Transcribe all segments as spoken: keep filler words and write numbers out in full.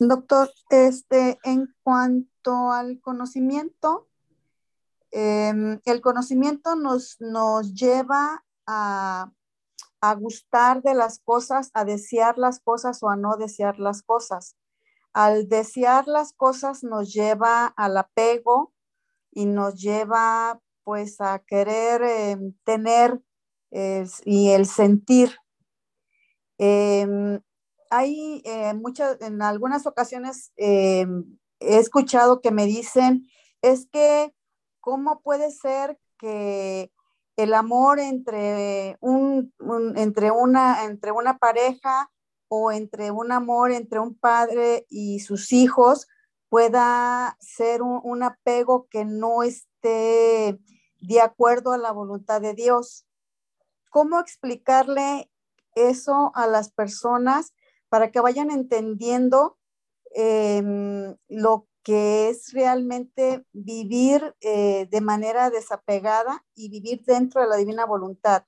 Doctor, este, en cuanto al conocimiento, eh, el conocimiento nos, nos lleva a, a gustar de las cosas, a desear las cosas o a no desear las cosas. Al desear las cosas nos lleva al apego y nos lleva pues a querer eh, tener eh, y el sentir. Eh, hay eh, muchas, en algunas ocasiones eh, he escuchado que me dicen, es que, ¿cómo puede ser que el amor entre, un, un- entre, una, entre una pareja o entre un amor entre un padre y sus hijos pueda ser un, un apego que no esté de acuerdo a la voluntad de Dios? ¿Cómo explicarle eso a las personas para que vayan entendiendo eh, lo que es realmente vivir eh, de manera desapegada y vivir dentro de la divina voluntad?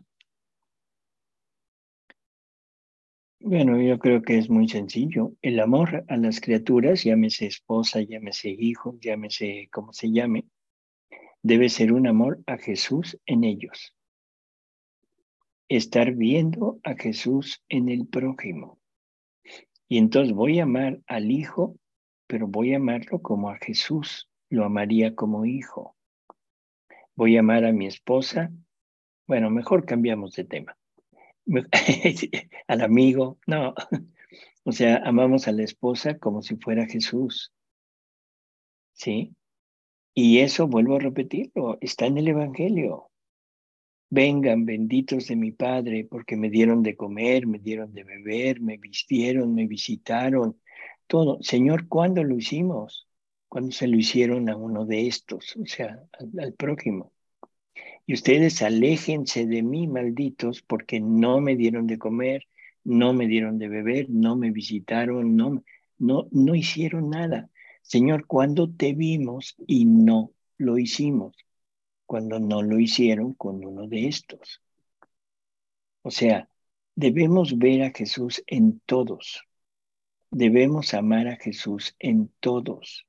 Bueno, yo creo que es muy sencillo. El amor a las criaturas, llámese esposa, llámese hijo, llámese como se llame, debe ser un amor a Jesús en ellos. Estar viendo a Jesús en el prójimo. Y entonces voy a amar al hijo, pero voy a amarlo como a Jesús lo amaría como hijo. Voy a amar a mi esposa. Bueno, mejor cambiamos de tema. Al amigo, no. O sea, amamos a la esposa como si fuera Jesús, ¿sí? Y eso, vuelvo a repetirlo, está en el Evangelio. Vengan, benditos de mi Padre, porque me dieron de comer, me dieron de beber, me vistieron, me visitaron, todo. Señor, ¿cuándo lo hicimos? Cuando se lo hicieron a uno de estos, o sea, al, al prójimo. Y ustedes aléjense de mí, malditos, porque no me dieron de comer, no me dieron de beber, no me visitaron, no, no, no hicieron nada. Señor, ¿cuándo te vimos y no lo hicimos? Cuando no lo hicieron con uno de estos. O sea, debemos ver a Jesús en todos. Debemos amar a Jesús en todos.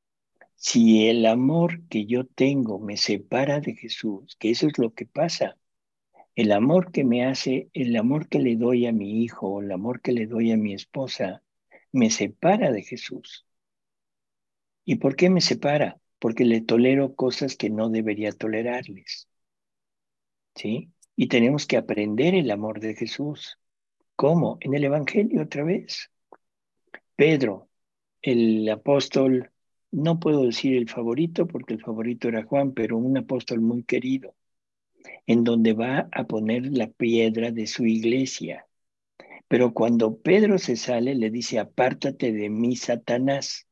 Si el amor que yo tengo me separa de Jesús, que eso es lo que pasa, el amor que me hace, el amor que le doy a mi hijo, o el amor que le doy a mi esposa, me separa de Jesús. ¿Y por qué me separa? Porque le tolero cosas que no debería tolerarles, ¿sí? Y tenemos que aprender el amor de Jesús. ¿Cómo? En el Evangelio otra vez. Pedro, el apóstol, no puedo decir el favorito porque el favorito era Juan, pero un apóstol muy querido, en donde va a poner la piedra de su iglesia. Pero cuando Pedro se sale, le dice, apártate de mí, Satanás.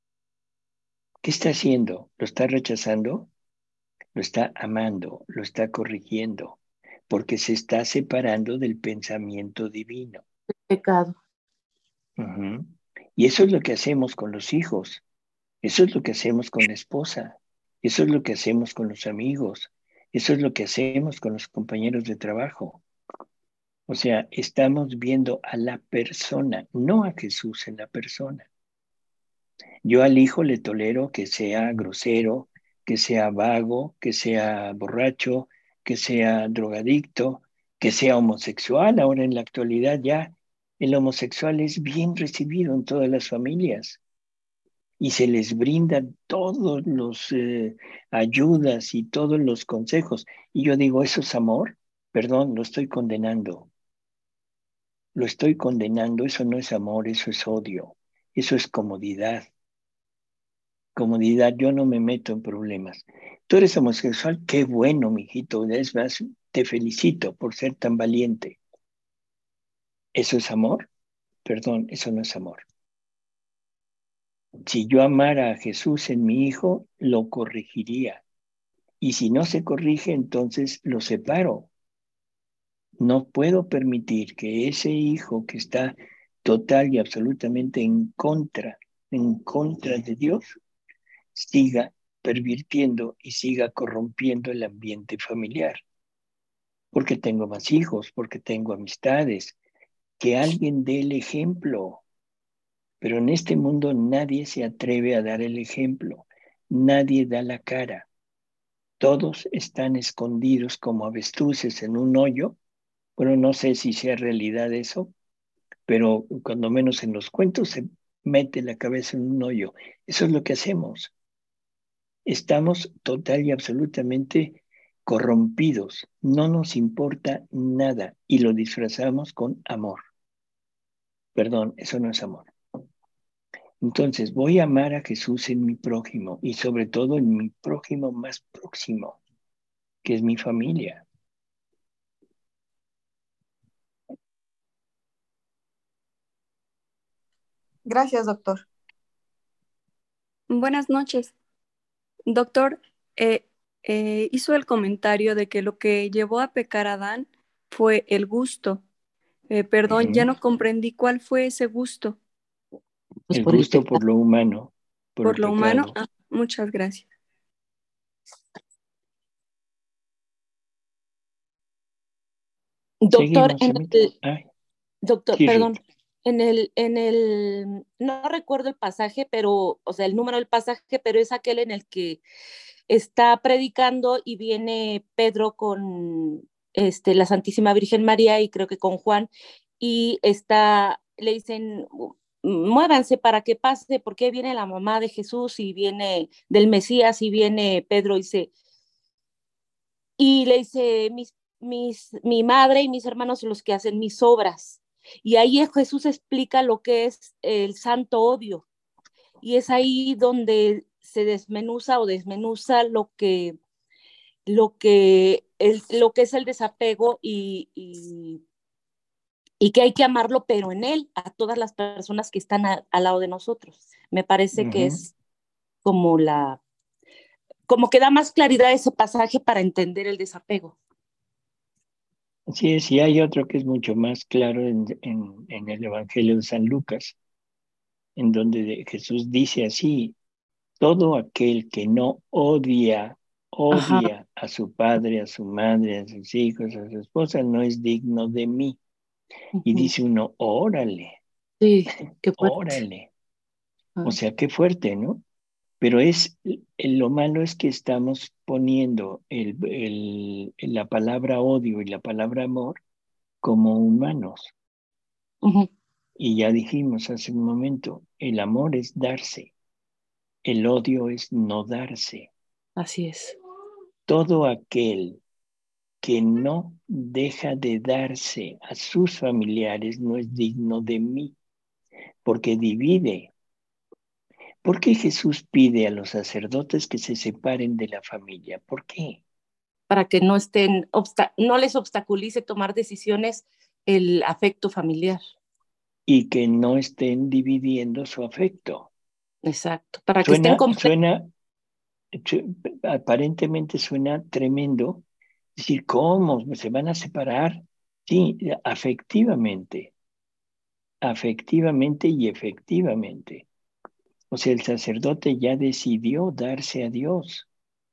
¿Qué está haciendo? ¿Lo está rechazando? Lo está amando, lo está corrigiendo, porque se está separando del pensamiento divino. Pecado. Ujú. Y eso es lo que hacemos con los hijos, eso es lo que hacemos con la esposa, eso es lo que hacemos con los amigos, eso es lo que hacemos con los compañeros de trabajo. O sea, estamos viendo a la persona, no a Jesús en la persona. Yo al hijo le tolero que sea grosero, que sea vago, que sea borracho, que sea drogadicto, que sea homosexual. Ahora en la actualidad ya el homosexual es bien recibido en todas las familias y se les brindan todos los eh, ayudas y todos los consejos. Y yo digo, ¿eso es amor? Perdón, lo estoy condenando. Lo estoy condenando, eso no es amor, eso es odio, eso es comodidad. Comodidad, yo no me meto en problemas. Tú eres homosexual, qué bueno, mijito. Es más, te felicito por ser tan valiente. ¿Eso es amor? Perdón, eso no es amor. Si yo amara a Jesús en mi hijo, lo corregiría. Y si no se corrige, entonces lo separo. No puedo permitir que ese hijo que está total y absolutamente en contra, en contra de Dios, siga pervirtiendo y siga corrompiendo el ambiente familiar, porque tengo más hijos, porque tengo amistades, que alguien dé el ejemplo, Pero en este mundo nadie se atreve a dar el ejemplo, nadie da la cara. Todos están escondidos como avestruces en un hoyo. Bueno, no sé si sea realidad eso, pero cuando menos en los cuentos se mete la cabeza en un hoyo. Eso es lo que hacemos. Estamos total y absolutamente corrompidos. No nos importa nada y lo disfrazamos con amor. Perdón, eso no es amor. Entonces, voy a amar a Jesús en mi prójimo y sobre todo en mi prójimo más próximo, que es mi familia. Gracias, doctor. Buenas noches. Doctor, eh, eh, hizo el comentario de que lo que llevó a pecar a Adán fue el gusto. Eh, perdón, ya Uh-huh. no comprendí cuál fue ese gusto. Pues El por el gusto pecado. por lo humano, por, ¿Por el lo humano? pecado. Ah, muchas gracias. Doctor, Seguimos. en el, Ay, doctor, sí, Ruth. perdón, en el, en el, no recuerdo el pasaje, pero, o sea, el número del pasaje, pero es aquel en el que está predicando y viene Pedro con este, la Santísima Virgen María y creo que con Juan, y está, le dicen, muévanse para que pase, porque viene la mamá de Jesús y viene del Mesías y viene Pedro y dice, y le dice, mis, mis, mi madre y mis hermanos son los que hacen mis obras. Y ahí Jesús explica lo que es el santo odio. Y es ahí donde se desmenuza o desmenuza lo que, lo que, el, lo que es el desapego y, y, y, que hay que amarlo, pero en él, a todas las personas que están a, al lado de nosotros. Me parece Uh-huh. que es como la, como que da más claridad ese pasaje para entender el desapego. Así es, y hay otro que es mucho más claro en, en, en el Evangelio de San Lucas, en donde Jesús dice así: todo aquel que no odia, Ajá. odia a su padre, a su madre, a sus hijos, a su esposa, no es digno de mí. Y Uh-huh. dice uno, órale, Sí, qué fuerte. órale. Ah. O sea, qué fuerte, ¿no? Pero es, lo malo es que estamos poniendo el, el, la palabra odio y la palabra amor como humanos. Uh-huh. Y ya dijimos hace un momento, el amor es darse, el odio es no darse. Así es. Todo aquel que no deja de darse a sus familiares no es digno de mí, porque divide. ¿Por qué Jesús pide a los sacerdotes que se separen de la familia? ¿Por qué? Para que no estén, obsta- no les obstaculice tomar decisiones el afecto familiar. Y que no estén dividiendo su afecto. Exacto. Para que estén Suena, completos. suena, su- aparentemente suena tremendo. Decir, ¿cómo? ¿Se van a separar? Sí, afectivamente, afectivamente y efectivamente. O sea, el sacerdote ya decidió darse a Dios.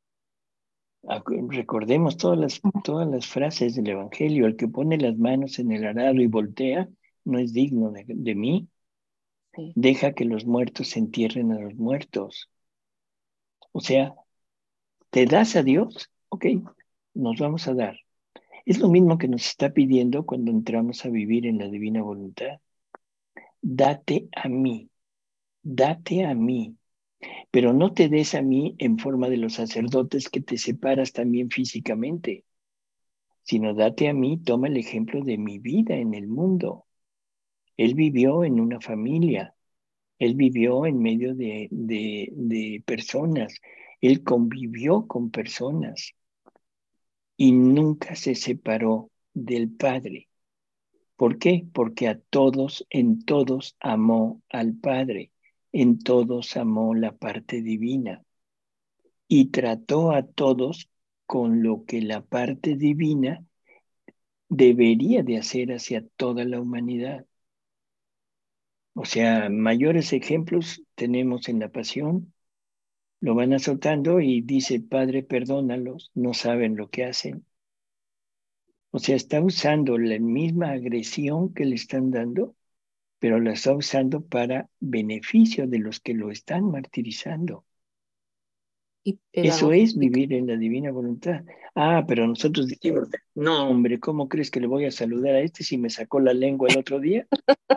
Recordemos todas las, todas las frases del Evangelio. El que pone las manos en el arado y voltea no es digno de, de mí. Sí. Deja que los muertos entierren a los muertos. O sea, ¿te das a Dios? Ok, nos vamos a dar. Es lo mismo que nos está pidiendo cuando entramos a vivir en la divina voluntad. Date a mí, date a mí. Pero no te des a mí en forma de los sacerdotes que te separas también físicamente, sino date a mí, toma el ejemplo de mi vida en el mundo. Él vivió en una familia, él vivió en medio de, de, de personas, él convivió con personas y nunca se separó del Padre. ¿Por qué? Porque a todos, en todos amó al Padre, en todos amó la parte divina y trató a todos con lo que la parte divina debería de hacer hacia toda la humanidad. O sea, mayores ejemplos tenemos en la pasión. Lo van azotando y dice, Padre, perdónalos, no saben lo que hacen. O sea, está usando la misma agresión que le están dando pero la está usando para beneficio de los que lo están martirizando. Y Eso es pedagógica. vivir en la divina voluntad. Ah, pero nosotros decimos, no, hombre, ¿cómo crees que le voy a saludar a este si me sacó la lengua el otro día?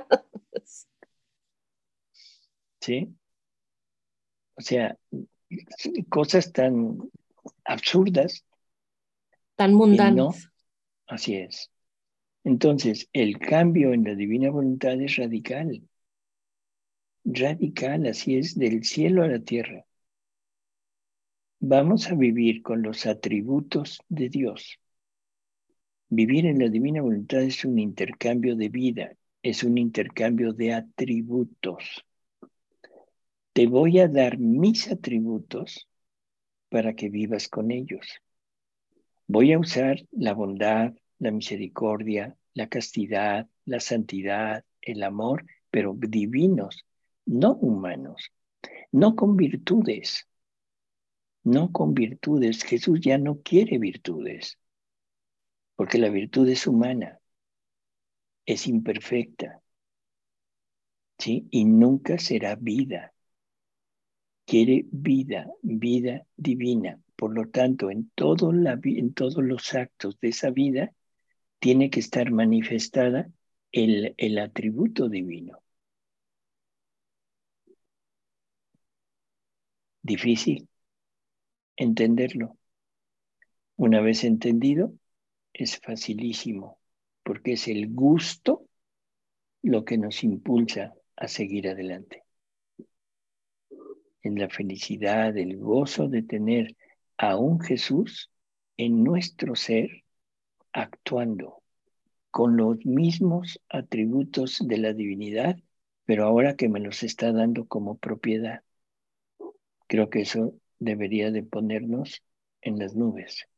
¿Sí? O sea, cosas tan absurdas Tan que no, mundanas. así es. Entonces, el cambio en la divina voluntad es radical. Radical, así es, del cielo a la tierra. Vamos a vivir con los atributos de Dios. Vivir en la divina voluntad es un intercambio de vida, es un intercambio de atributos. Te voy a dar mis atributos para que vivas con ellos. Voy a usar la bondad, la misericordia, la castidad, la santidad, el amor, pero divinos, no humanos, no con virtudes, no con virtudes. Jesús ya no quiere virtudes, porque la virtud es humana, es imperfecta, ¿sí? Y nunca será vida. Quiere vida, vida divina. Por lo tanto, en, todo la, en todos los actos de esa vida tiene que estar manifestada el, el atributo divino. Difícil entenderlo. Una vez entendido, es facilísimo, porque es el gusto lo que nos impulsa a seguir adelante. En la felicidad, el gozo de tener a un Jesús en nuestro ser actuando con los mismos atributos de la divinidad, pero ahora que me los está dando como propiedad. Creo que eso debería de ponernos en las nubes.